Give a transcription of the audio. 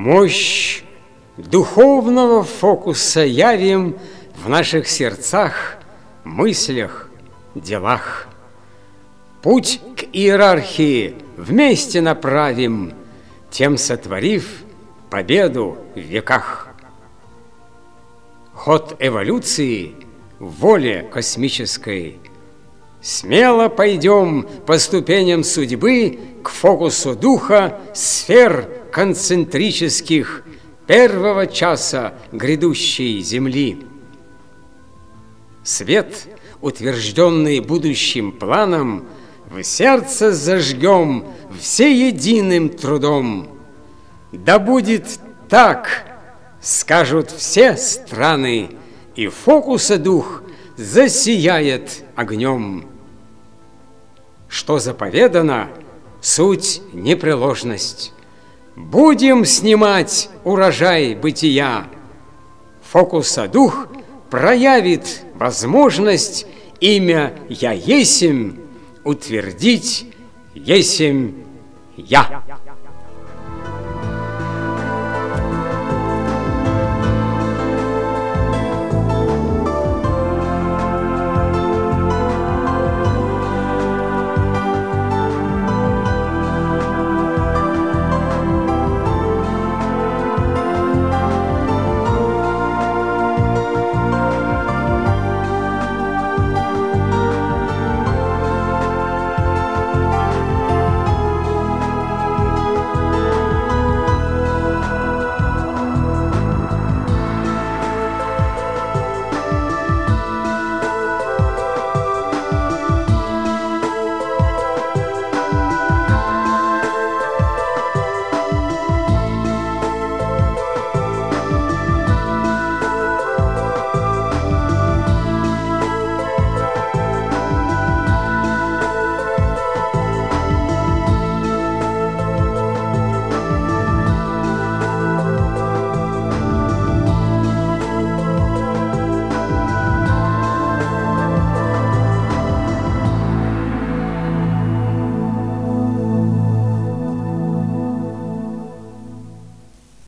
Мощь духовного фокуса явим в наших сердцах, мыслях, делах. Путь к иерархии вместе направим, тем сотворив победу в веках. Ход эволюции в воле космической. Смело пойдем по ступеням судьбы к фокусу духа сфер концентрических первого часа грядущей Земли. Свет, утвержденный будущим планом, в сердце зажгем всеединым трудом. Да будет так, скажут все страны, и фокуса дух засияет огнем. Что заповедано, суть непреложность. Будем снимать урожай бытия. Фокуса дух проявит возможность имя «Я есмь» утвердить «Есмь я».